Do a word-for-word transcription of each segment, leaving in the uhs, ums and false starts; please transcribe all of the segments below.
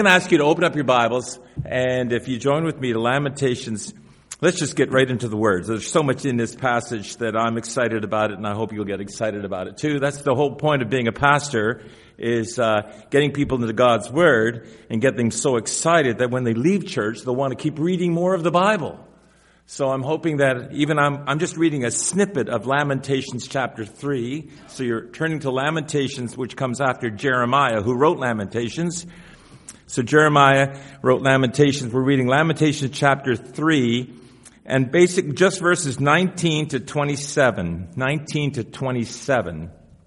I'm going to ask you to open up your Bibles, and if you join with me to Lamentations, let's just get right into the words. There's so much in this passage that I'm excited about it, and I hope you'll get excited about it too. That's the whole point of being a pastor, is uh, getting people into God's Word and get them so excited that when they leave church, they'll want to keep reading more of the Bible. So I'm hoping that even I'm, I'm just reading a snippet of Lamentations chapter three. So you're turning to Lamentations, which comes after Jeremiah, who wrote Lamentations. So Jeremiah wrote Lamentations. We're reading Lamentations chapter three, and basic just verses nineteen to twenty-seven. nineteen to twenty-seven.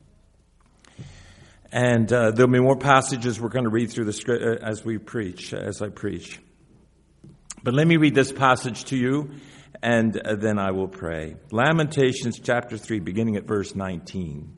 And uh, there'll be more passages we're going to read through the script uh, as we preach, as I preach. But let me read this passage to you, and uh, then I will pray. Lamentations chapter three, beginning at verse nineteen.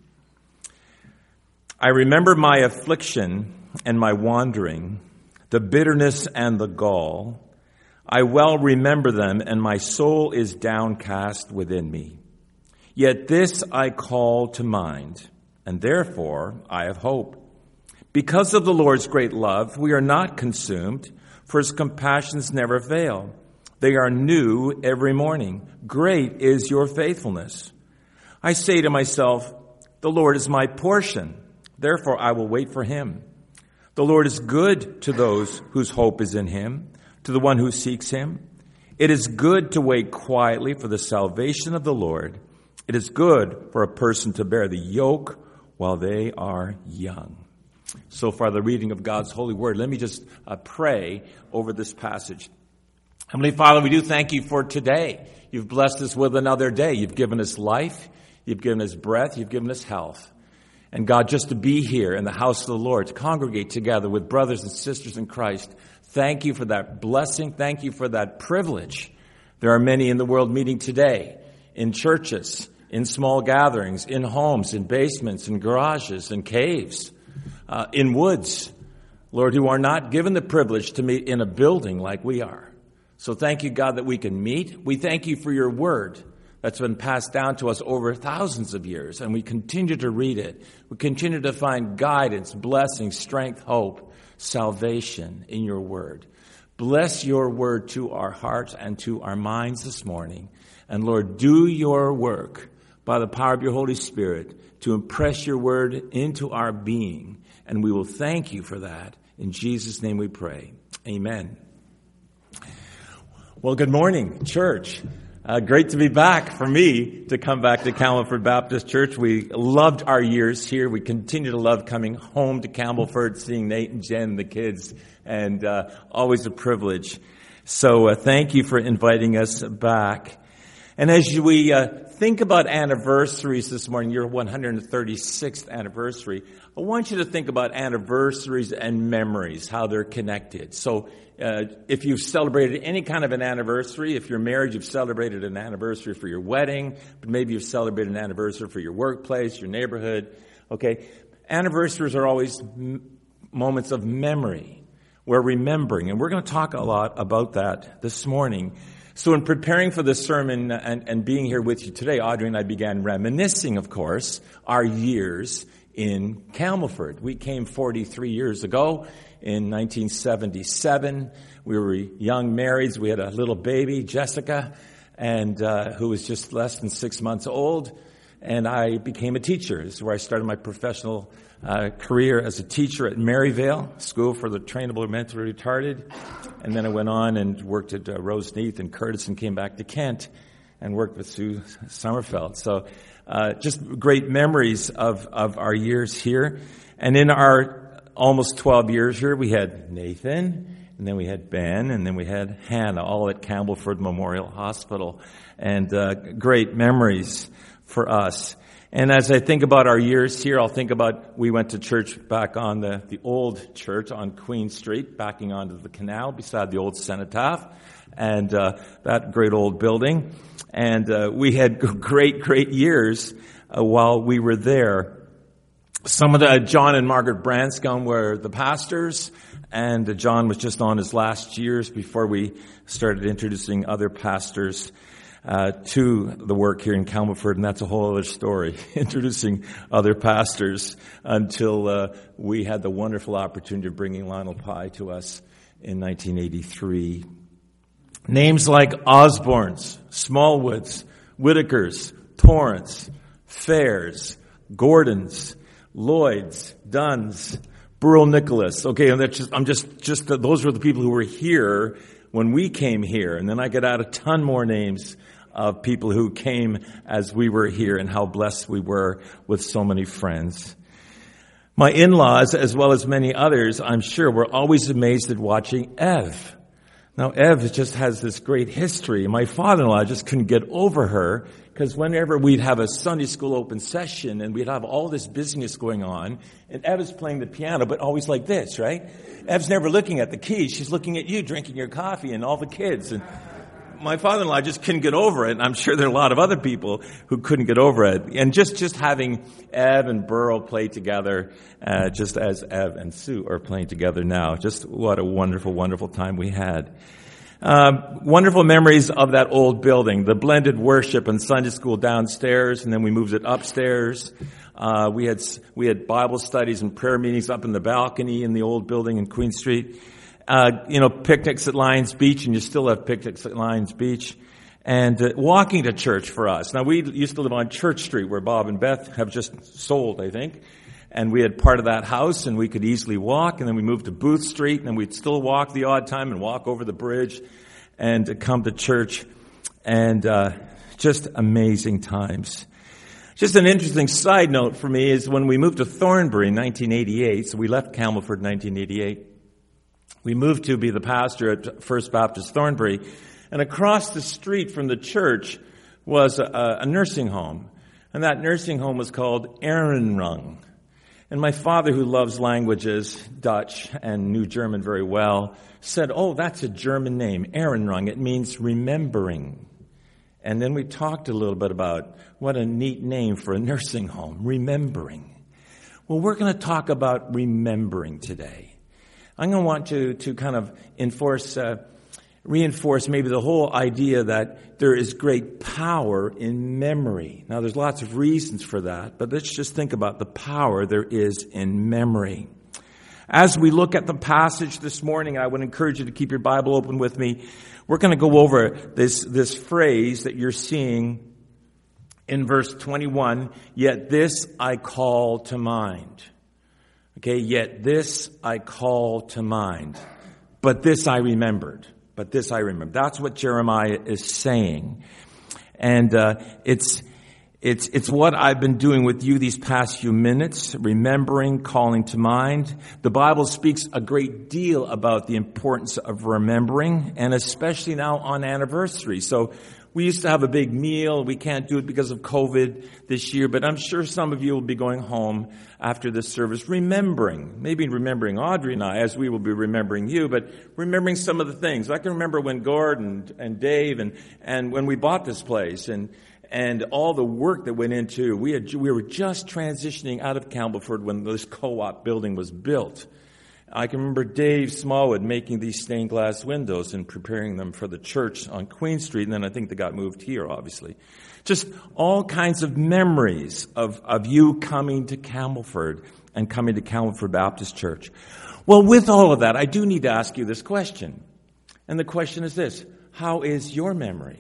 I remember my affliction and my wandering, the bitterness and the gall. I well remember them, and my soul is downcast within me. Yet this I call to mind, and therefore I have hope. Because of the Lord's great love, we are not consumed, for his compassions never fail. They are new every morning. Great is your faithfulness. I say to myself, the Lord is my portion, therefore I will wait for him. The Lord is good to those whose hope is in him, to the one who seeks him. It is good to wait quietly for the salvation of the Lord. It is good for a person to bear the yoke while they are young. So far, the reading of God's holy word. Let me just uh, pray over this passage. Heavenly Father, we do thank you for today. You've blessed us with another day. You've given us life. You've given us breath. You've given us health. And God, just to be here in the house of the Lord, to congregate together with brothers and sisters in Christ, thank you for that blessing. Thank you for that privilege. There are many in the world meeting today, in churches, in small gatherings, in homes, in basements, in garages, in caves, uh, in woods, Lord, who are not given the privilege to meet in a building like we are. So thank you, God, that we can meet. We thank you for your word that's been passed down to us over thousands of years, and we continue to read it. We continue to find guidance, blessing, strength, hope, salvation in your word. Bless your word to our hearts and to our minds this morning. And Lord, do your work by the power of your Holy Spirit to impress your word into our being. And we will thank you for that. In Jesus' name we pray. Amen. Well, good morning, church. Uh, great to be back for me to come back to Campbellford Baptist Church. We loved our years here. We continue to love coming home to Campbellford, seeing Nate and Jen and the kids, and uh, always a privilege. So uh, thank you for inviting us back. And as we uh, think about anniversaries this morning, your one hundred thirty-sixth anniversary, I want you to think about anniversaries and memories, how they're connected. So uh, if you've celebrated any kind of an anniversary, if you're married, you've celebrated an anniversary for your wedding, but maybe you've celebrated an anniversary for your workplace, your neighborhood. Okay, anniversaries are always m- moments of memory. We're remembering, and we're going to talk a lot about that this morning. So in preparing for this sermon and, and being here with you today, Audrey and I began reminiscing, of course, our years in Campbellford. We came forty-three years ago in nineteen seventy-seven. We were young marrieds. We had a little baby, Jessica, and uh, who was just less than six months old. And I became a teacher. This is where I started my professional uh, career as a teacher at Maryvale, School for the Trainable Mentally Retarded. And then I went on and worked at uh, Roseneath and Curtis and came back to Kent and worked with Sue Sommerfeld. So uh, just great memories of, of our years here. And in our almost twelve years here, we had Nathan, and then we had Ben, and then we had Hannah, all at Campbellford Memorial Hospital. And uh, great memories for us. And as I think about our years here, I'll think about, we went to church back on the, the old church on Queen Street, backing onto the canal beside the old cenotaph, and uh, that great old building. And uh, we had great, great years uh, while we were there. Some of the, John and Margaret Branscombe were the pastors, and uh, John was just on his last years before we started introducing other pastors. uh, to the work here in Campbellford, and that's a whole other story, introducing other pastors until uh, we had the wonderful opportunity of bringing Lionel Pye to us in nineteen eighty-three. Names like Osborne's, Smallwoods, Whitakers, Torrance, Fairs, Gordons, Lloyds, Duns, Burrell Nicholas. Okay, and that's just, I'm just, just, those were the people who were here when we came here. And then I got out a ton more names of people who came as we were here, and how blessed we were with so many friends. My in-laws, as well as many others, I'm sure, were always amazed at watching Ev. Now, Ev just has this great history. My father-in-law just couldn't get over her, because whenever we'd have a Sunday school open session and we'd have all this business going on, and Ev is playing the piano, but always like this, right? Ev's never looking at the keys. She's looking at you, drinking your coffee, and all the kids. And my father-in-law just couldn't get over it, and I'm sure there are a lot of other people who couldn't get over it. And just, just having Ev and Burl play together, uh, just as Ev and Sue are playing together now, just what a wonderful, wonderful time we had. Uh, wonderful memories of that old building, the blended worship and Sunday school downstairs, and then we moved it upstairs. Uh, we had, we had Bible studies and prayer meetings up in the balcony in the old building in Queen Street. Uh, you know, picnics at Lions Beach, and you still have picnics at Lions Beach, and uh, walking to church for us. Now, we used to live on Church Street, where Bob and Beth have just sold, I think, and we had part of that house, and we could easily walk, and then we moved to Booth Street, and then we'd still walk the odd time and walk over the bridge and uh, come to church, and uh, just amazing times. Just an interesting side note for me is when we moved to Thornbury in nineteen eighty-eight, so we left Campbellford in nineteen eighty-eight, we moved to be the pastor at First Baptist Thornbury, and across the street from the church was a, a nursing home, and that nursing home was called Ehrenrung. And my father, who loves languages, Dutch and knew German very well, said, "Oh, that's a German name, Ehrenrung. It means remembering." And then we talked a little bit about what a neat name for a nursing home, remembering. Well, we're going to talk about remembering today. I'm going to want to, to kind of enforce, uh, reinforce maybe the whole idea that there is great power in memory. Now, there's lots of reasons for that, but let's just think about the power there is in memory. As we look at the passage this morning, I would encourage you to keep your Bible open with me. We're going to go over this, this phrase that you're seeing in verse twenty-one, "Yet this I call to mind." Okay, "Yet this I call to mind. But this I remembered." But this I remember. That's what Jeremiah is saying. And uh, it's it's it's what I've been doing with you these past few minutes, remembering, calling to mind. The Bible speaks a great deal about the importance of remembering, and especially now on anniversary. So we used to have a big meal. We can't do it because of COVID this year, but I'm sure some of you will be going home after this service remembering, maybe remembering Audrey and I, as we will be remembering you, but remembering some of the things. I can remember when Gordon and, and Dave and, and when we bought this place and and all the work that went into, we had, we were just transitioning out of Campbellford when this co-op building was built. I can remember Dave Smallwood making these stained glass windows and preparing them for the church on Queen Street, and then I think they got moved here, obviously. Just all kinds of memories of, of you coming to Campbellford and coming to Campbellford Baptist Church. Well, with all of that, I do need to ask you this question. And the question is this: how is your memory?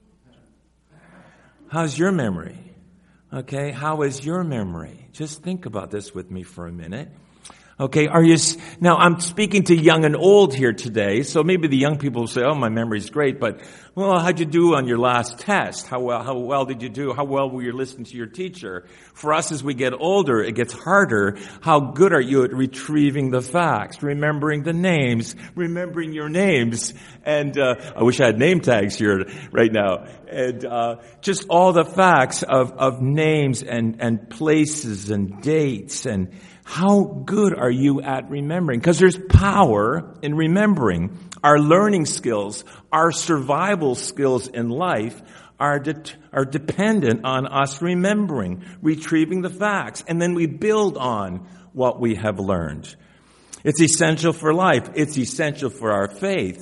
How's your memory? Okay, how is your memory? Just think about this with me for a minute. Okay, are you, now I'm speaking to young and old here today, so maybe the young people will say, "Oh, my memory's great," but, well, how'd you do on your last test? How well, how well did you do? How well were you listening to your teacher? For us, as we get older, it gets harder. How good are you at retrieving the facts, remembering the names, remembering your names? And, uh, I wish I had name tags here right now. And, uh, just all the facts of, of names and, and places and dates. And how good are you at remembering? Because there's power in remembering. Our learning skills, our survival skills in life are de- are dependent on us remembering, retrieving the facts, and then we build on what we have learned. It's essential for life. It's essential for our faith.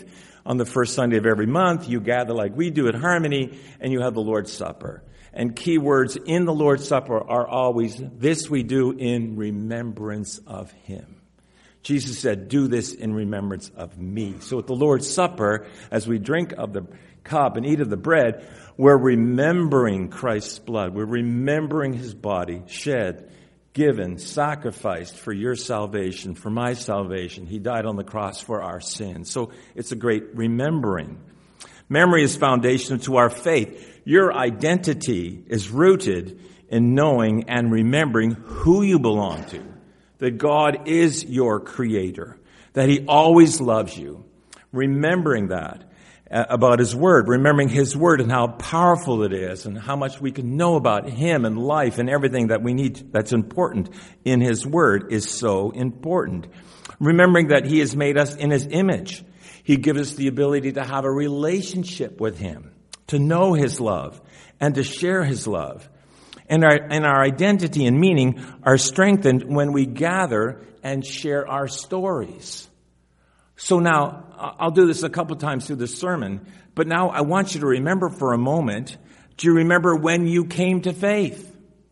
on the first Sunday of every month, you gather like we do at Harmony, and you have the Lord's Supper. And key words in the Lord's Supper are always, this we do in remembrance of him. Jesus said, do this in remembrance of me. So at the Lord's Supper, as we drink of the cup and eat of the bread, we're remembering Christ's blood. We're remembering his body shed, given, sacrificed for your salvation, for my salvation. He died on the cross for our sins. So it's a great remembering. Memory is foundational to our faith. Your identity is rooted in knowing and remembering who you belong to. That God is your creator. That he always loves you. Remembering that about his word. Remembering his word and how powerful it is and how much we can know about him and life and everything that we need that's important in his word is so important. Remembering that he has made us in his image. He gives us the ability to have a relationship with him, to know his love, and to share his love. And our, and our identity and meaning are strengthened when we gather and share our stories. So now, I'll do this a couple times through the sermon, but now I want you to remember for a moment, do you remember when you came to faith?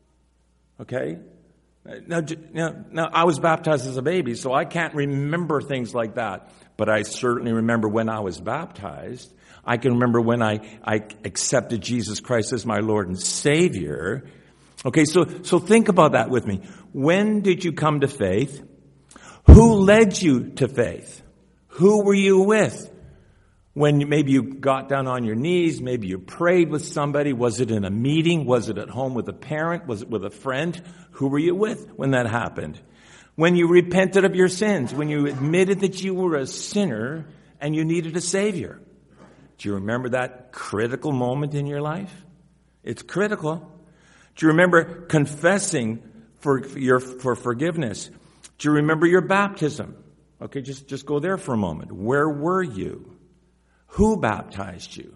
Okay? Now, now, now, I was baptized as a baby, so I can't remember things like that. But I certainly remember when I was baptized. I can remember when I, I accepted Jesus Christ as my Lord and Savior. Okay, so, so think about that with me. When did you come to faith? Who led you to faith? Who were you with? When you, maybe you got down on your knees, maybe you prayed with somebody. Was it in a meeting? Was it at home with a parent? Was it with a friend? Who were you with when that happened? When you repented of your sins, when you admitted that you were a sinner and you needed a Savior. Do you remember that critical moment in your life? It's critical. Do you remember confessing for your for forgiveness? Do you remember your baptism? Okay, just, just go there for a moment. Where were you? Who baptized you?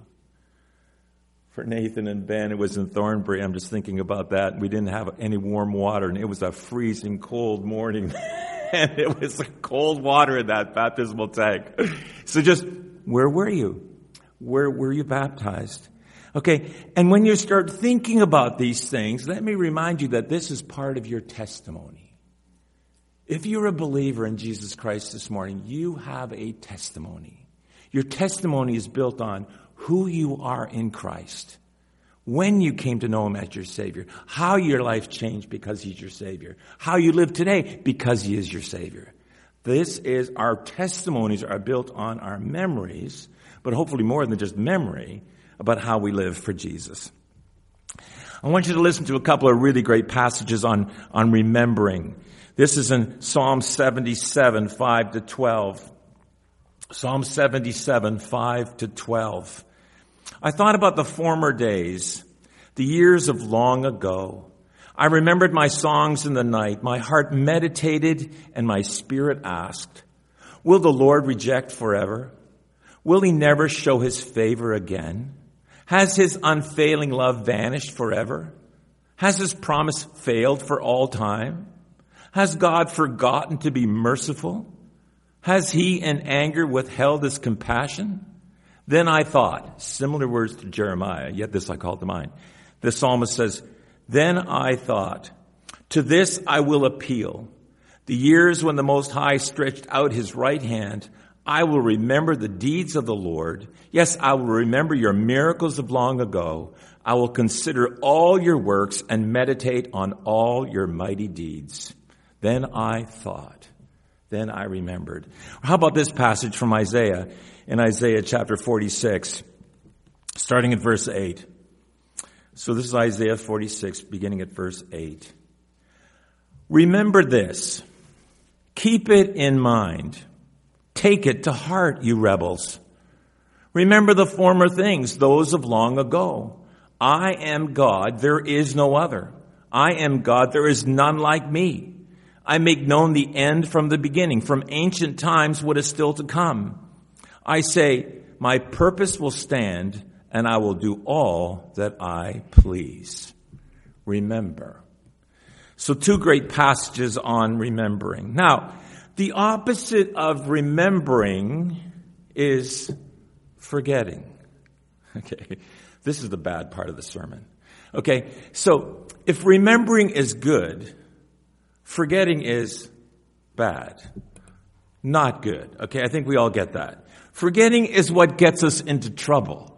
For Nathan and Ben, it was in Thornbury. I'm just thinking about that. We didn't have any warm water, and it was a freezing cold morning. And it was cold water in that baptismal tank. So just, where were you? Where were you baptized? Okay, and when you start thinking about these things, let me remind you that this is part of your testimony. If you're a believer in Jesus Christ this morning, you have a testimony. Your testimony is built on who you are in Christ, when you came to know him as your Savior, how your life changed because he's your Savior, how you live today because he is your Savior. This is, our testimonies are built on our memories, but hopefully more than just memory, about how we live for Jesus. I want you to listen to a couple of really great passages on, on remembering. This is in Psalm seventy-seven, five to twelve. Psalm seventy-seven, five to twelve. I thought about the former days, the years of long ago. I remembered my songs in the night. My heart meditated and my spirit asked, will the Lord reject forever? Will he never show his favor again? Has his unfailing love vanished forever? Has his promise failed for all time? Has God forgotten to be merciful? Has he in anger withheld his compassion? Then I thought, similar words to Jeremiah, yet this I call to mind. The psalmist says, then I thought, to this I will appeal. The years when the Most High stretched out his right hand, I will remember the deeds of the Lord. Yes, I will remember your miracles of long ago. I will consider all your works and meditate on all your mighty deeds. Then I thought, then I remembered. How about this passage from Isaiah, in Isaiah chapter forty-six, starting at verse eight. So this is Isaiah forty-six, beginning at verse eight. Remember this. Keep it in mind. Take it to heart, you rebels. Remember the former things, those of long ago. I am God, there is no other. I am God, there is none like me. I make known the end from the beginning, from ancient times what is still to come. I say, my purpose will stand, and I will do all that I please. Remember. So two great passages on remembering. Now, the opposite of remembering is forgetting. Okay, this is the bad part of the sermon. Okay, so if remembering is good, forgetting is bad. Not good. Okay, I think we all get that. Forgetting is what gets us into trouble.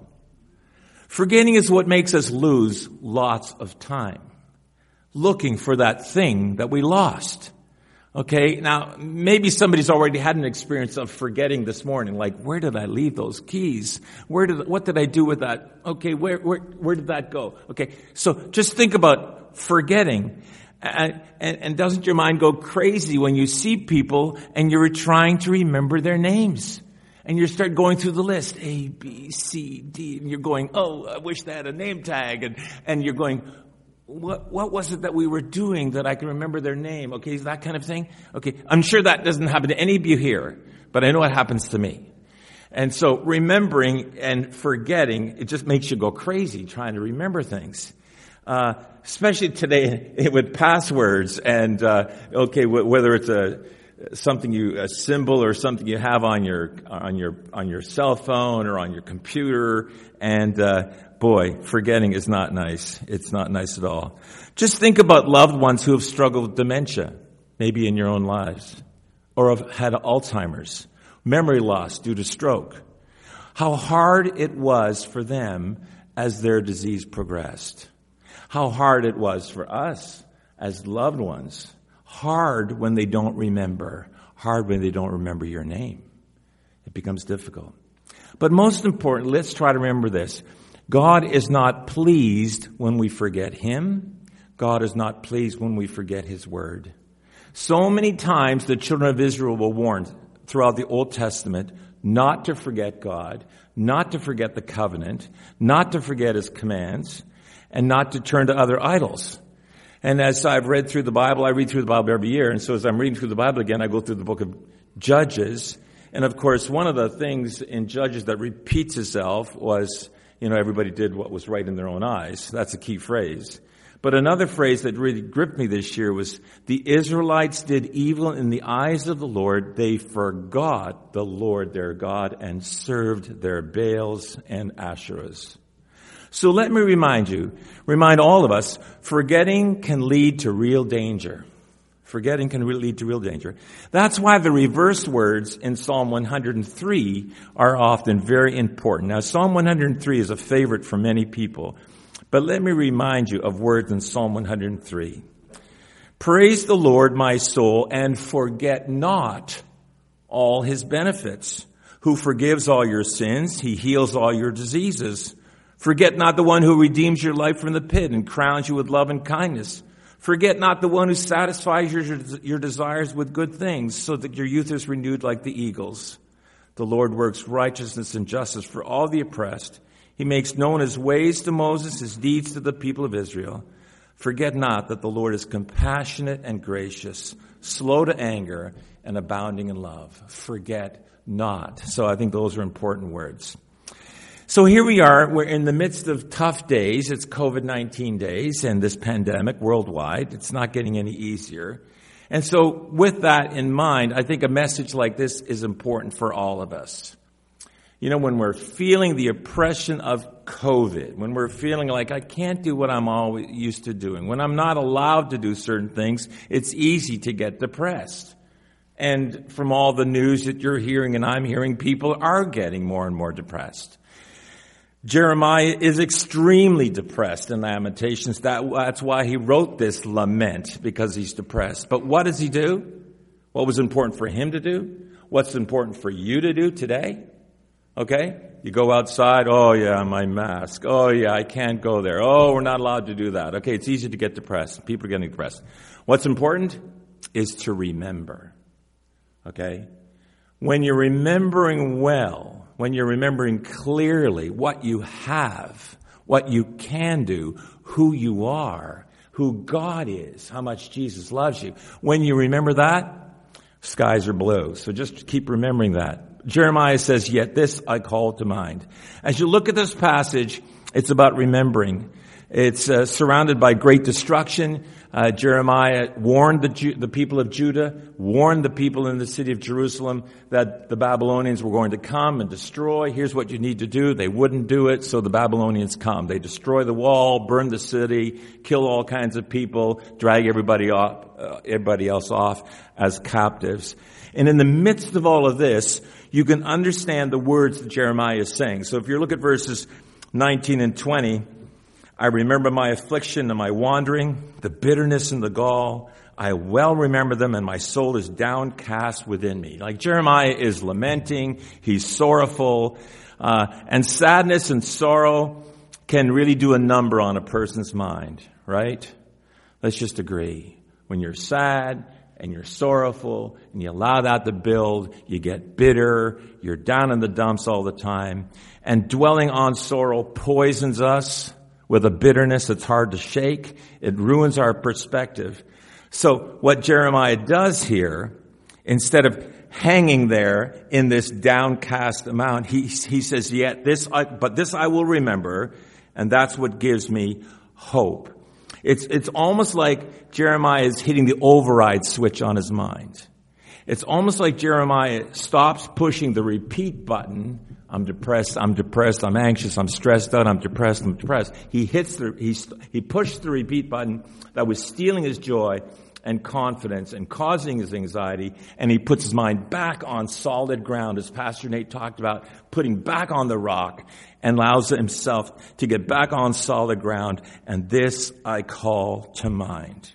Forgetting is what makes us lose lots of time looking for that thing that we lost. Okay, now maybe somebody's already had an experience of forgetting this morning, like, where did I leave those keys? Where did, what did I do with that? Okay, where, where, where did that go? Okay, so just think about forgetting. And, and, and doesn't your mind go crazy when you see people and you're trying to remember their names? And you start going through the list, A, B, C, D, and you're going, oh, I wish they had a name tag. And, and you're going, what, what was it that we were doing that I can remember their name? Okay, that kind of thing. Okay, I'm sure that doesn't happen to any of you here, but I know it happens to me. And so remembering and forgetting, it just makes you go crazy trying to remember things. Uh, especially today with passwords and, uh, okay, w- whether it's a, something you, a symbol or something you have on your, on your, on your cell phone or on your computer. And, uh, boy, forgetting is not nice. It's not nice at all. Just think about loved ones who have struggled with dementia, maybe in your own lives, or have had Alzheimer's, memory loss due to stroke. How hard it was for them as their disease progressed. How hard it was for us as loved ones. Hard when they don't remember. Hard when they don't remember your name. It becomes difficult. But most important, let's try to remember this. God is not pleased when we forget Him. God is not pleased when we forget His Word. So many times the children of Israel were warned throughout the Old Testament not to forget God, not to forget the covenant, not to forget His commands, and not to turn to other idols. And as I've read through the Bible, I read through the Bible every year, and so as I'm reading through the Bible again, I go through the book of Judges. And of course, one of the things in Judges that repeats itself was, you know, everybody did what was right in their own eyes. That's a key phrase. But another phrase that really gripped me this year was, the Israelites did evil in the eyes of the Lord. They forgot the Lord their God and served their Baals and Asherahs. So let me remind you, remind all of us, forgetting can lead to real danger. Forgetting can lead to real danger. That's why the reverse words in Psalm one hundred three are often very important. Now, Psalm one hundred three is a favorite for many people, but let me remind you of words in Psalm one hundred three. Praise the Lord, my soul, and forget not all His benefits, who forgives all your sins, He heals all your diseases. Forget not the one who redeems your life from the pit and crowns you with love and kindness. Forget not the one who satisfies your, your desires with good things, so that your youth is renewed like the eagles. The Lord works righteousness and justice for all the oppressed. He makes known His ways to Moses, His deeds to the people of Israel. Forget not that the Lord is compassionate and gracious, slow to anger, and abounding in love. Forget not. So I think those are important words. So here we are, we're in the midst of tough days. It's covid nineteen days and this pandemic worldwide. It's not getting any easier. And so with that in mind, I think a message like this is important for all of us. You know, when we're feeling the oppression of COVID, when we're feeling like I can't do what I'm always used to doing, when I'm not allowed to do certain things, it's easy to get depressed. And from all the news that you're hearing and I'm hearing, people are getting more and more depressed. Jeremiah is extremely depressed in Lamentations. That, that's why he wrote this lament, because he's depressed. But what does he do? What was important for him to do? What's important for you to do today? Okay? You go outside, oh yeah, my mask. Oh yeah, I can't go there. Oh, we're not allowed to do that. Okay, it's easy to get depressed. People are getting depressed. What's important is to remember. Okay? When you're remembering well, when you're remembering clearly what you have, what you can do, who you are, who God is, how much Jesus loves you, when you remember that, skies are blue. So just keep remembering that. Jeremiah says, yet this I call to mind. As you look at this passage, it's about remembering. It's uh, surrounded by great destruction. Uh, Jeremiah warned the, Ju- the people of Judah, warned the people in the city of Jerusalem that the Babylonians were going to come and destroy. Here's what you need to do. They wouldn't do it, so the Babylonians come. They destroy the wall, burn the city, kill all kinds of people, drag everybody off, uh, everybody else off as captives. And in the midst of all of this, you can understand the words that Jeremiah is saying. So if you look at verses nineteen and twenty, I remember my affliction and my wandering, the bitterness and the gall. I well remember them, and my soul is downcast within me. Like Jeremiah is lamenting, he's sorrowful, uh, and sadness and sorrow can really do a number on a person's mind, right? Let's just agree. When you're sad and you're sorrowful and you allow that to build, you get bitter, you're down in the dumps all the time, and dwelling on sorrow poisons us with a bitterness that's hard to shake. It ruins our perspective. So what Jeremiah does here, instead of hanging there in this downcast amount, he, he says, yeah, this, I, but this I will remember, and that's what gives me hope. It's, it's almost like Jeremiah is hitting the override switch on his mind. It's almost like Jeremiah stops pushing the repeat button. I'm depressed, I'm depressed, I'm anxious, I'm stressed out, I'm depressed, I'm depressed. He hits the, he, he pushed the repeat button that was stealing his joy and confidence and causing his anxiety, and he puts his mind back on solid ground, as Pastor Nate talked about, putting back on the rock, and allows himself to get back on solid ground. And this I call to mind.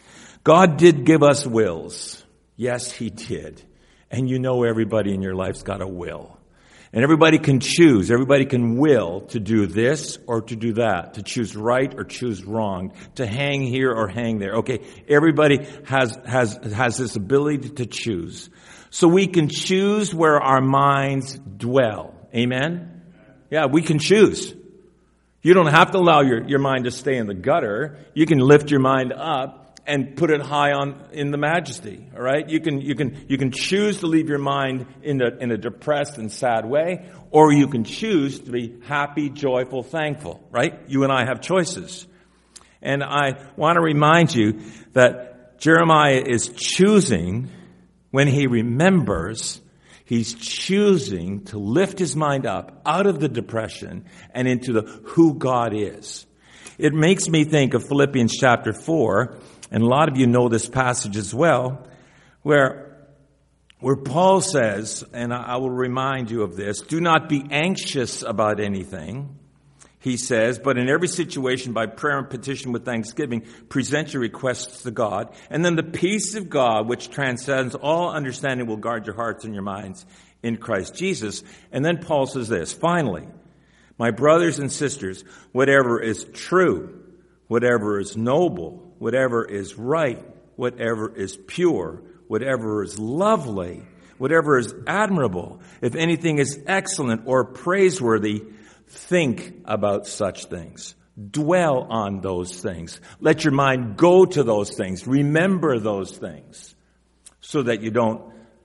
God did give us wills. Yes, he did. And you know everybody in your life's got a will. And everybody can choose, everybody can will to do this or to do that, to choose right or choose wrong, to hang here or hang there. Okay, everybody has, has, has this ability to choose. So we can choose where our minds dwell. Amen? Yeah, we can choose. You don't have to allow your, your mind to stay in the gutter. You can lift your mind up and put it high on in the majesty. All right, you can you can you can choose to leave your mind in a in a depressed and sad way, or you can choose to be happy, joyful, thankful. Right? You and I have choices, and I want to remind you that Jeremiah is choosing when he remembers. He's choosing to lift his mind up out of the depression and into the who God is. It makes me think of Philippians chapter four. And a lot of you know this passage as well, where, where Paul says, and I will remind you of this, do not be anxious about anything, he says, but in every situation by prayer and petition with thanksgiving, present your requests to God. And then the peace of God, which transcends all understanding, will guard your hearts and your minds in Christ Jesus. And then Paul says this, finally, my brothers and sisters, whatever is true, whatever is noble, whatever is right, whatever is pure, whatever is lovely, whatever is admirable, if anything is excellent or praiseworthy, think about such things. Dwell on those things. Let your mind go to those things. Remember those things so that you don't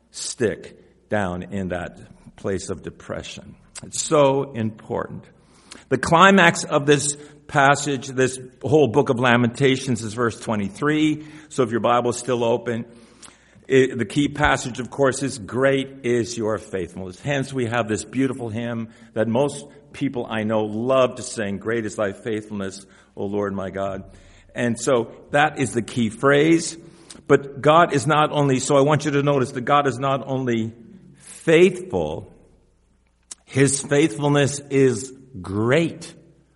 stick down in that place of depression. It's so important. The climax of this passage, this whole book of Lamentations, is verse twenty-three. So if your Bible is still open, it, the key passage, of course, is great is your faithfulness. Hence, we have this beautiful hymn that most people I know love to sing, great is thy faithfulness, O Lord my God. And so that is the key phrase. But God is not only, so I want you to notice that God is not only faithful, his faithfulness is great.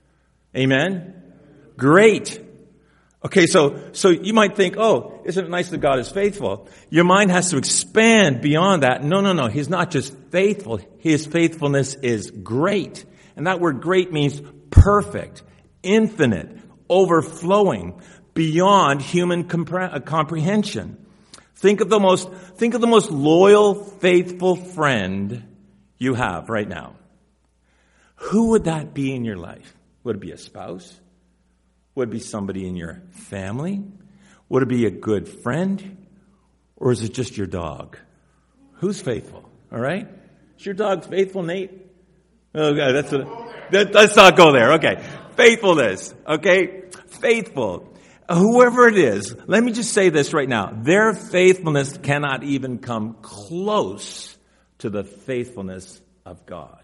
Amen? Great. Okay, so, so you might think, oh, isn't it nice that God is faithful? Your mind has to expand beyond that. No, no, no. He's not just faithful. His faithfulness is great. And that word great means perfect, infinite, overflowing, beyond human compre- comprehension. Think of the most, think of the most loyal, faithful friend you have right now. Who would that be in your life? Would it be a spouse? Would it be somebody in your family? Would it be a good friend? Or is it just your dog? Who's faithful? All right? Is your dog faithful, Nate? Oh, God, that's a, that, let's not go there. Okay. Faithfulness, okay? Faithful. Whoever it is, let me just say this right now. Their faithfulness cannot even come close to the faithfulness of God.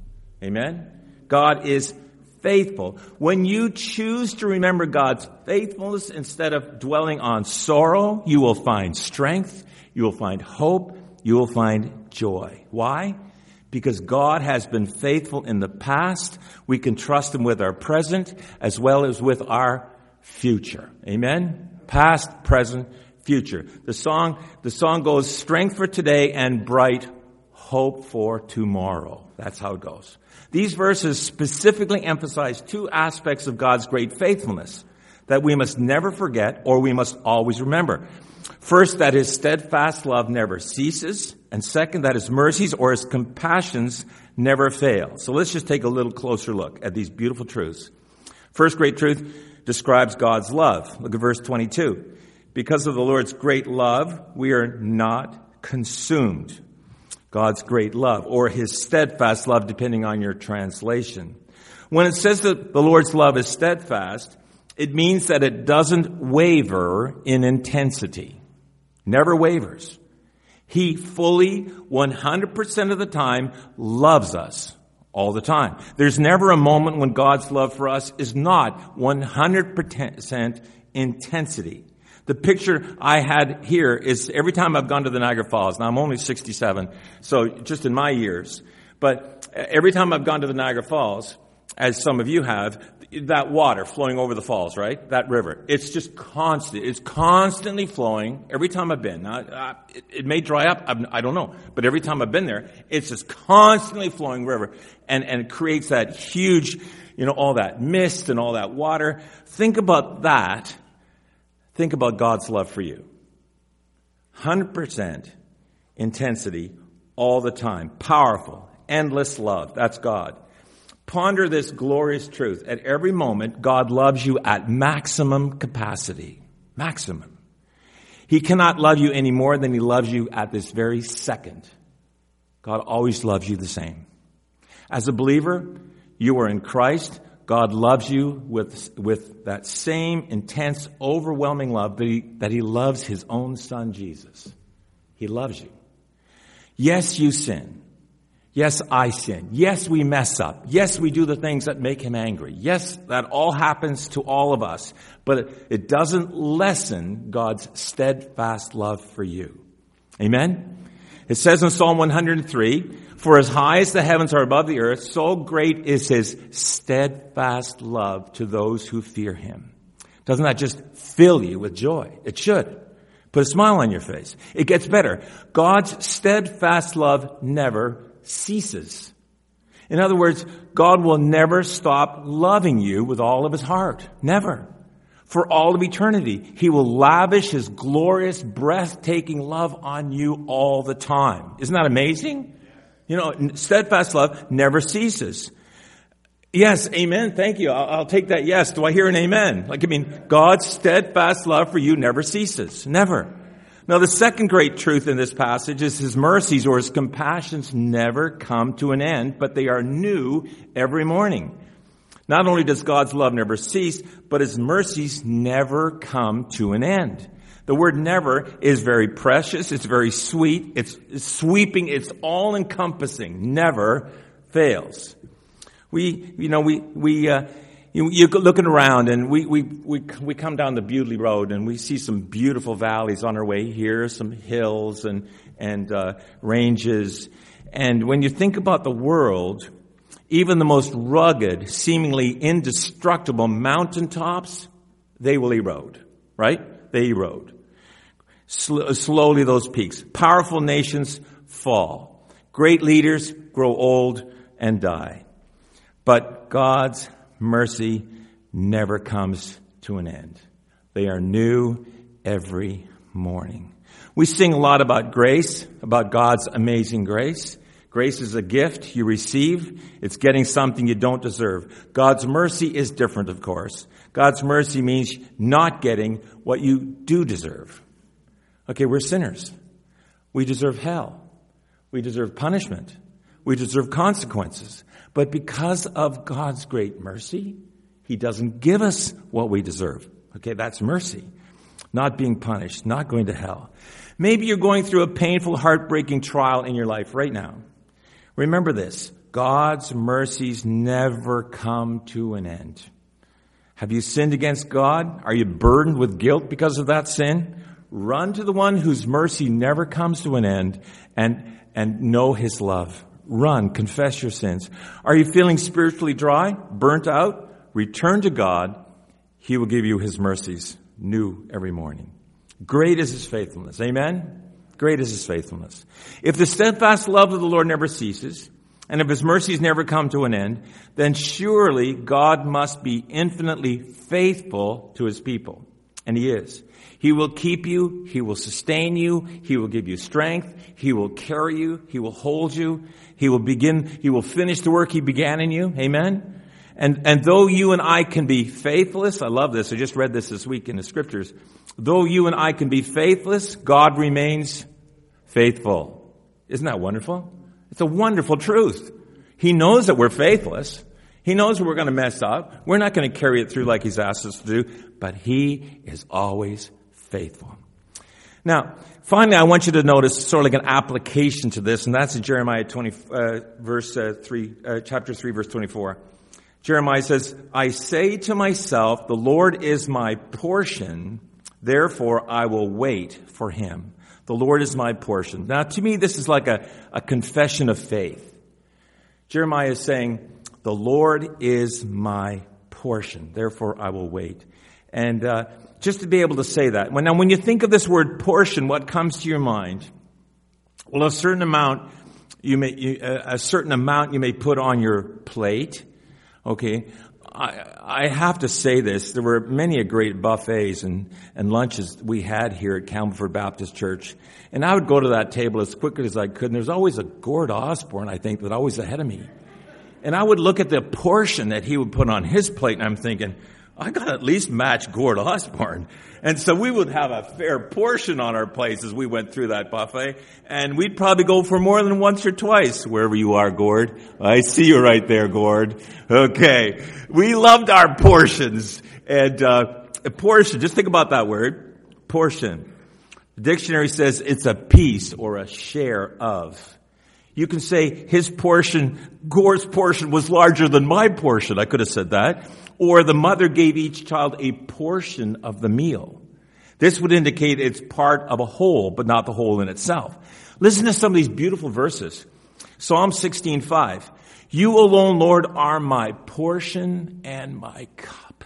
Amen? God is faithful. When you choose to remember God's faithfulness instead of dwelling on sorrow, you will find strength, you will find hope, you will find joy. Why? Because God has been faithful in the past. We can trust Him with our present as well as with our future. Amen? Past, present, future. The song, the song goes, strength for today and bright hope for tomorrow. That's how it goes. These verses specifically emphasize two aspects of God's great faithfulness that we must never forget or we must always remember. First, that His steadfast love never ceases. And second, that His mercies or His compassions never fail. So let's just take a little closer look at these beautiful truths. First great truth describes God's love. Look at verse twenty-two. Because of the Lord's great love, we are not consumed. God's great love, or His steadfast love, depending on your translation. When it says that the Lord's love is steadfast, it means that it doesn't waver in intensity. Never wavers. He fully, one hundred percent of the time, loves us all the time. There's never a moment when God's love for us is not one hundred percent intensity. The picture I had here is every time I've gone to the Niagara Falls, now I'm only sixty-seven, so just in my years, but every time I've gone to the Niagara Falls, as some of you have, that water flowing over the falls, right? That river. It's just constant. It's constantly flowing every time I've been. Now, uh, it, it may dry up. I'm, I don't know. But every time I've been there, it's just constantly flowing river. And, and it creates that huge, you know, all that mist and all that water. Think about that. Think about God's love for you. one hundred percent intensity all the time. Powerful, endless love. That's God. Ponder this glorious truth. At every moment, God loves you at maximum capacity. Maximum. He cannot love you any more than He loves you at this very second. God always loves you the same. As a believer, you are in Christ. God loves you with, with that same intense, overwhelming love that he, that he loves His own Son, Jesus. He loves you. Yes, you sin. Yes, I sin. Yes, we mess up. Yes, we do the things that make Him angry. Yes, that all happens to all of us. But it, it doesn't lessen God's steadfast love for you. Amen? It says in Psalm one hundred three, for as high as the heavens are above the earth, so great is His steadfast love to those who fear Him. Doesn't that just fill you with joy? It should. Put a smile on your face. It gets better. God's steadfast love never ceases. In other words, God will never stop loving you with all of His heart. Never. For all of eternity, He will lavish His glorious, breathtaking love on you all the time. Isn't that amazing? You know, steadfast love never ceases. Yes, amen. Thank you. I'll, I'll take that yes. Do I hear an amen? Like, I mean, God's steadfast love for you never ceases. Never. Now, the second great truth in this passage is His mercies or His compassions never come to an end, but they are new every morning. Not only does God's love never cease, but His mercies never come to an end. The word never is very precious. It's very sweet. It's sweeping. It's all-encompassing. Never fails. We, you know, we, we, uh, you, you're looking around and we, we, we, we come down the Bewdley Road and we see some beautiful valleys on our way here, some hills and, and, uh, ranges. And when you think about the world, even the most rugged, seemingly indestructible mountaintops, they will erode, right? They erode. Sl- slowly those peaks. Powerful nations fall. Great leaders grow old and die. But God's mercy never comes to an end. They are new every morning. We sing a lot about grace, about God's amazing grace. Grace is a gift you receive. It's getting something you don't deserve. God's mercy is different, of course. God's mercy means not getting what you do deserve. Okay, we're sinners. We deserve hell. We deserve punishment. We deserve consequences. But because of God's great mercy, He doesn't give us what we deserve. Okay, that's mercy. Not being punished, not going to hell. Maybe you're going through a painful, heartbreaking trial in your life right now. Remember this, God's mercies never come to an end. Have you sinned against God? Are you burdened with guilt because of that sin? Run to the one whose mercy never comes to an end and, and know his love. Run, confess your sins. Are you feeling spiritually dry, burnt out? Return to God. He will give you his mercies new every morning. Great is his faithfulness. Amen? Great is his faithfulness. If the steadfast love of the Lord never ceases, and if his mercies never come to an end, then surely God must be infinitely faithful to his people. And he is. He will keep you. He will sustain you. He will give you strength. He will carry you. He will hold you. He will begin, he will finish the work he began in you. Amen? And, and though you and I can be faithless, I love this. I just read this this week in the scriptures. Though you and I can be faithless, God remains faithful. Isn't that wonderful? It's a wonderful truth. He knows that we're faithless. He knows we're going to mess up. We're not going to carry it through like he's asked us to do, but he is always faithful. Now, finally, I want you to notice sort of like an application to this, and that's in Jeremiah twenty, uh, verse uh, three, uh, chapter three, verse twenty-four. Jeremiah says, I say to myself, the Lord is my portion, therefore I will wait for him. The Lord is my portion. Now, to me, this is like a, a confession of faith. Jeremiah is saying, the Lord is my portion, therefore I will wait. And uh, just to be able to say that. When, now, when you think of this word portion, what comes to your mind? Well, a certain amount you may, you, a certain amount you may put on your plate. Okay, I, I have to say this. There were many a great buffets and, and lunches we had here at Campbellford Baptist Church. And I would go to that table as quickly as I could. And there's always a Gord Osborne, I think, that always ahead of me. And I would look at the portion that he would put on his plate, and I'm thinking, I got to at least match Gord Osborne. And so we would have a fair portion on our plates as we went through that buffet. And we'd probably go for more than once or twice, wherever you are, Gord. I see you right there, Gord. Okay. We loved our portions. And uh, a portion, just think about that word, portion. The dictionary says it's a piece or a share of. You can say his portion, Gord's portion was larger than my portion. I could have said that. Or the mother gave each child a portion of the meal. This would indicate it's part of a whole, but not the whole in itself. Listen to some of these beautiful verses. Psalm sixteen five. You alone, Lord, are my portion and my cup.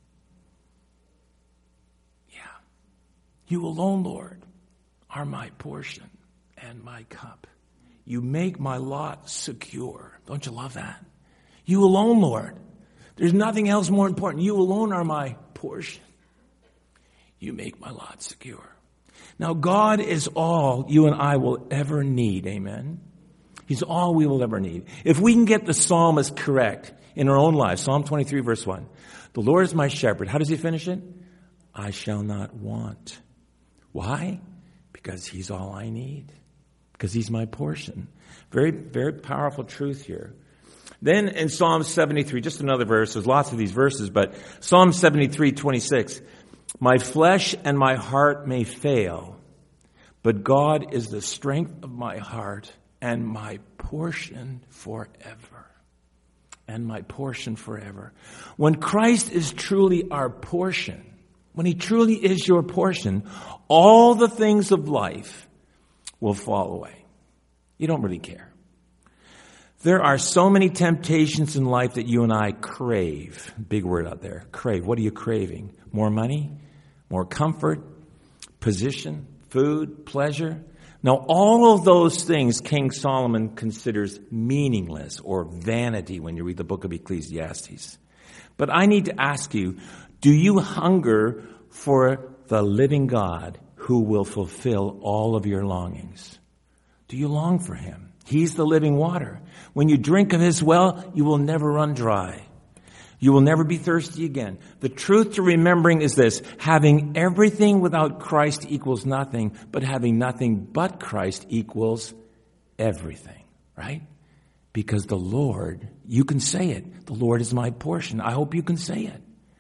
Yeah. You alone, Lord, are my portion and my cup. You make my lot secure. Don't you love that? You alone, Lord. There's nothing else more important. You alone are my portion. You make my lot secure. Now, God is all you and I will ever need. Amen? He's all we will ever need. If we can get the psalmist correct in our own lives, Psalm twenty-three, verse one. The Lord is my shepherd. How does he finish it? I shall not want. Why? Because he's all I need. Because he's my portion. Very, very powerful truth here. Then in Psalm seventy-three, just another verse, there's lots of these verses, but Psalm seventy-three, twenty-six. My flesh and my heart may fail, but God is the strength of my heart and my portion forever. And my portion forever. When Christ is truly our portion, when he truly is your portion, all the things of life will fall away. You don't really care. There are so many temptations in life that you and I crave. Big word out there. Crave. What are you craving? More money? More comfort? Position? Food? Pleasure? Now, all of those things King Solomon considers meaningless or vanity when you read the book of Ecclesiastes. But I need to ask you, do you hunger for the living God who will fulfill all of your longings? Do you long for him? He's the living water. When you drink of his well, you will never run dry. You will never be thirsty again. The truth to remembering is this: having everything without Christ equals nothing, but having nothing but Christ equals everything, right? Because the Lord, you can say it, the Lord is my portion. I hope you can say it.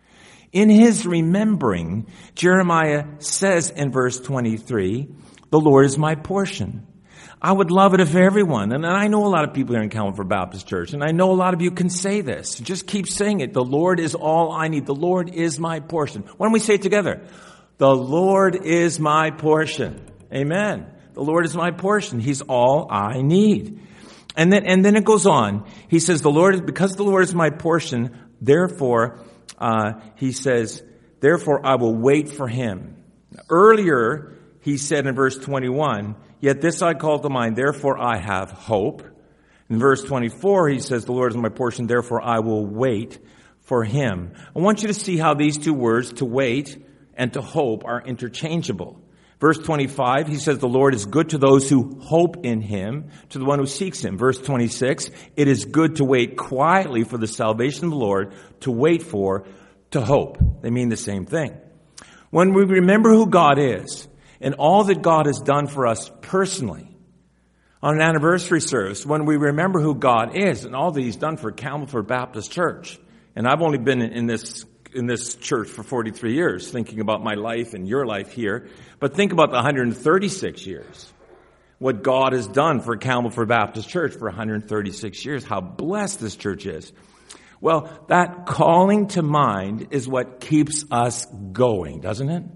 In his remembering, Jeremiah says in verse twenty-three, the Lord is my portion. I would love it if everyone, and I know a lot of people here in Calvary Baptist Church, and I know a lot of you can say this. Just keep saying it. The Lord is all I need. The Lord is my portion. Why don't we say it together? The Lord is my portion. Amen. The Lord is my portion. He's all I need. And then, and then it goes on. He says, the Lord is, because the Lord is my portion, therefore, uh, he says, therefore I will wait for him. Earlier, he said in verse twenty-one, yet this I call to mind, therefore I have hope. In verse twenty-four, he says, the Lord is my portion, therefore I will wait for him. I want you to see how these two words, to wait and to hope, are interchangeable. Verse twenty-five, he says, the Lord is good to those who hope in him, to the one who seeks him. Verse twenty-six, it is good to wait quietly for the salvation of the Lord, to wait for, to hope. They mean the same thing. When we remember who God is, and all that God has done for us personally, on an anniversary service, when we remember who God is and all that he's done for Campbellford Baptist Church, and I've only been in this in this church for forty-three years, thinking about my life and your life here, but think about the one hundred thirty-six years, what God has done for Campbellford Baptist Church for one hundred thirty-six years, how blessed this church is. Well, that calling to mind is what keeps us going, doesn't it?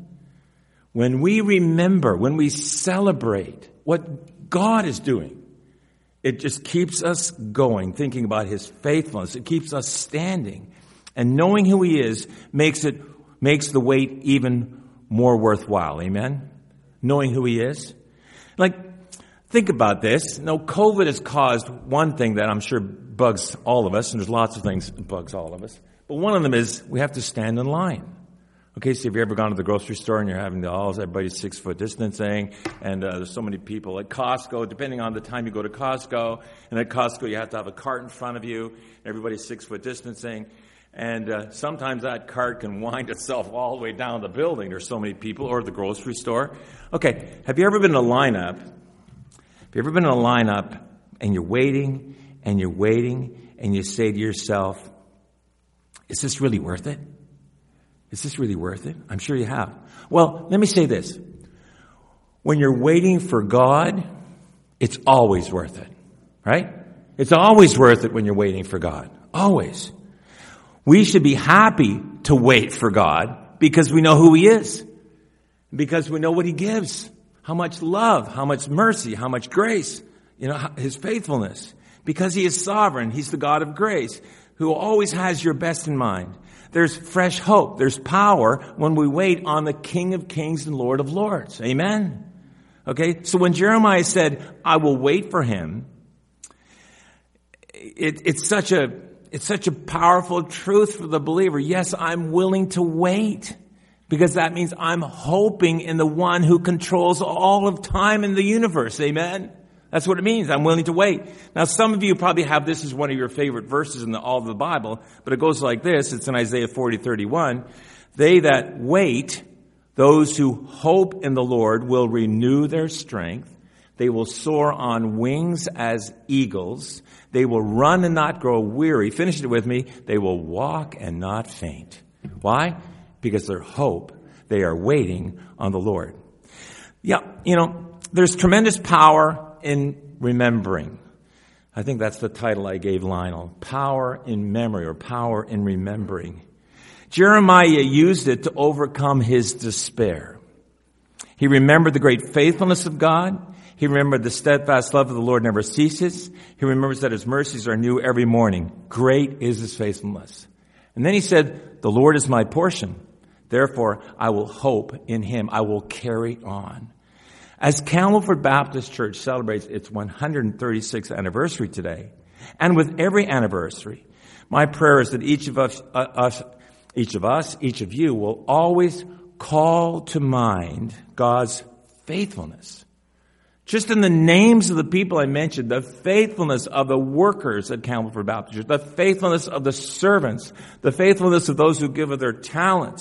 When we remember, when we celebrate what God is doing, it just keeps us going, thinking about his faithfulness. It keeps us standing. And knowing who he is makes it, makes the wait even more worthwhile. Amen? Knowing who he is. Like, think about this. No, COVID has caused one thing that I'm sure bugs all of us, and there's lots of things that bugs all of us. But one of them is we have to stand in line. Okay, so have you ever gone to the grocery store and you're having the all everybody's six foot distancing, and uh, there's so many people at Costco, depending on the time you go to Costco, and at Costco you have to have a cart in front of you, and everybody's six foot distancing, and uh, sometimes that cart can wind itself all the way down the building. There's so many people, or the grocery store. Okay, have you ever been in a lineup? Have you ever been in a lineup and you're waiting and you're waiting and you say to yourself, is this really worth it? Is this really worth it? I'm sure you have. Well, let me say this. When you're waiting for God, it's always worth it, right? It's always worth it when you're waiting for God. Always. We should be happy to wait for God because we know who he is. Because we know what he gives. How much love, how much mercy, how much grace, you know, his faithfulness. Because he is sovereign. He's the God of grace who always has your best in mind. There's fresh hope. There's power when we wait on the King of Kings and Lord of Lords. Amen? Okay, so when Jeremiah said, I will wait for him, it, it's such a, it's such a powerful truth for the believer. Yes, I'm willing to wait because that means I'm hoping in the one who controls all of time in the universe. Amen? That's what it means. I'm willing to wait. Now, some of you probably have this as one of your favorite verses in the, all of the Bible, but it goes like this. It's in Isaiah forty thirty-one. They that wait, those who hope in the Lord, will renew their strength. They will soar on wings as eagles. They will run and not grow weary. Finish it with me. They will walk and not faint. Why? Because their hope, they are waiting on the Lord. Yeah, you know, there's tremendous power in remembering. I think that's the title I gave Lionel. Power in memory, or power in remembering. Jeremiah used it to overcome his despair. He remembered the great faithfulness of God. He remembered the steadfast love of the Lord never ceases. He remembers that his mercies are new every morning. Great is his faithfulness. And then he said, the Lord is my portion. Therefore, I will hope in him. I will carry on. As Campbellford Baptist Church celebrates its one hundred thirty-sixth anniversary today, and with every anniversary, my prayer is that each of us, uh, us, each of us, each of you will always call to mind God's faithfulness. Just in the names of the people I mentioned, the faithfulness of the workers at Campbellford Baptist Church, the faithfulness of the servants, the faithfulness of those who give of their talents.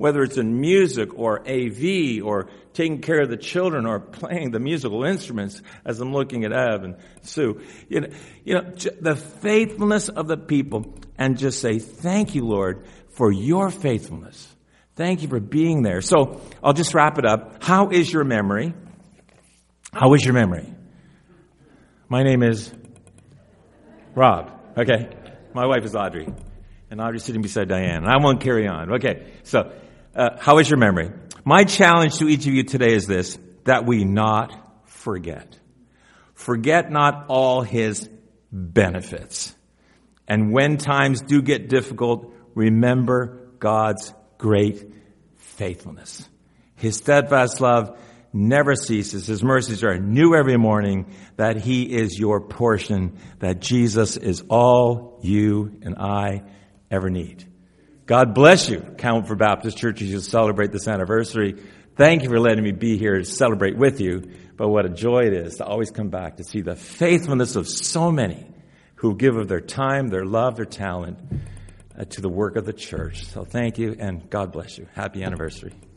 whether it's in music or A V or taking care of the children or playing the musical instruments, as I'm looking at Ev and Sue. You know, you know, the faithfulness of the people, and just say, thank you, Lord, for your faithfulness. Thank you for being there. So I'll just wrap it up. How is your memory? How is your memory? My name is Rob. Okay. My wife is Audrey. And Audrey's sitting beside Diane. And I won't carry on. Okay. So, uh, how is your memory? My challenge to each of you today is this, that we not forget. Forget not all his benefits. And when times do get difficult, remember God's great faithfulness. His steadfast love never ceases. His mercies are new every morning, that he is your portion, that Jesus is all you and I ever need. God bless you, Counterford Baptist Church, as you celebrate this anniversary. Thank you for letting me be here to celebrate with you. But what a joy it is to always come back to see the faithfulness of so many who give of their time, their love, their talent uh, to the work of the church. So thank you, and God bless you. Happy anniversary.